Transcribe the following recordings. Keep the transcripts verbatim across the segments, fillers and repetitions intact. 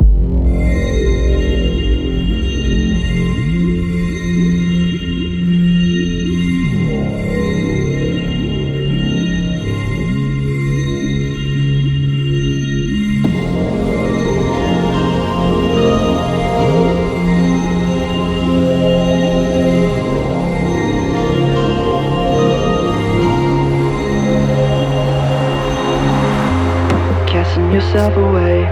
Yourself away,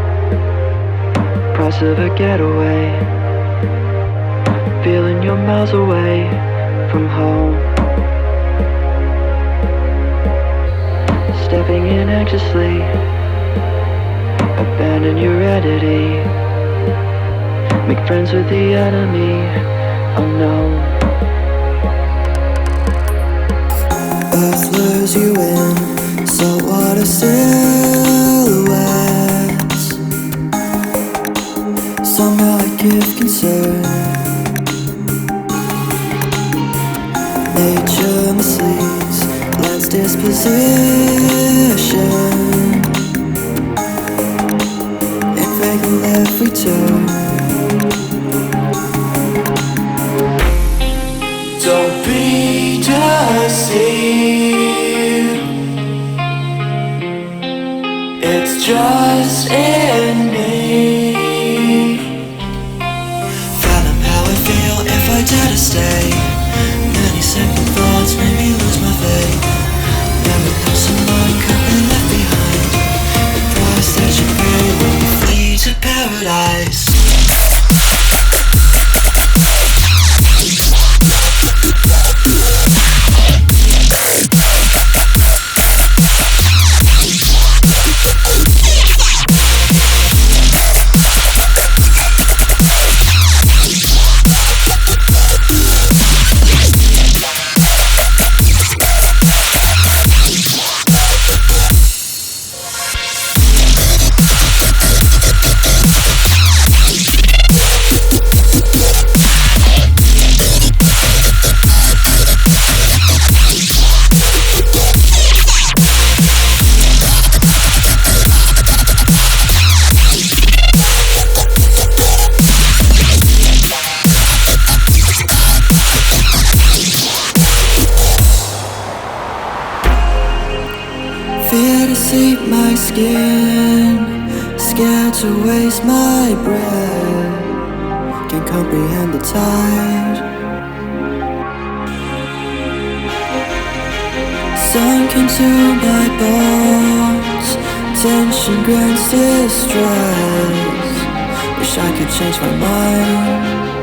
price of a getaway, feeling you're miles away from home, stepping in anxiously, abandon your entity, make friends with the enemy unknown. Earth lures you in, saltwater silhouettes. Somehow I give concern. Nature misleads, land's disposition. In fatal every turn. Don't be deceived, it's just in me. Fathom how I feel if I dare to stay. Many second thoughts made me lose my faith. Never know someone could be left behind. The price that you pay when you flee to paradise. Fear to seep my skin, scared to waste my breath. Can't comprehend the tide. Sunk into my bones, tension grants distress. Wish I could change my mind.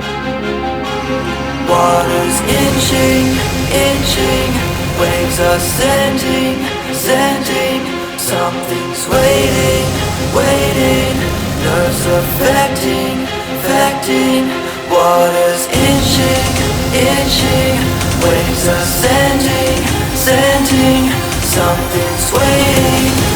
Water's inching, inching, waves ascending, sending. Something's waiting, waiting. Nerves affecting, affecting. Water's inching, inching, waves ascending, sending. Something's waiting.